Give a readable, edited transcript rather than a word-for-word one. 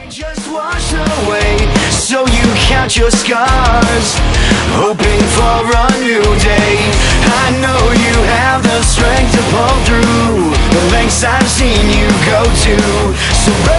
Just wash away, so you count your scars, hoping for a new day. I know you have the strength to pull through the lengths I've seen you go to. So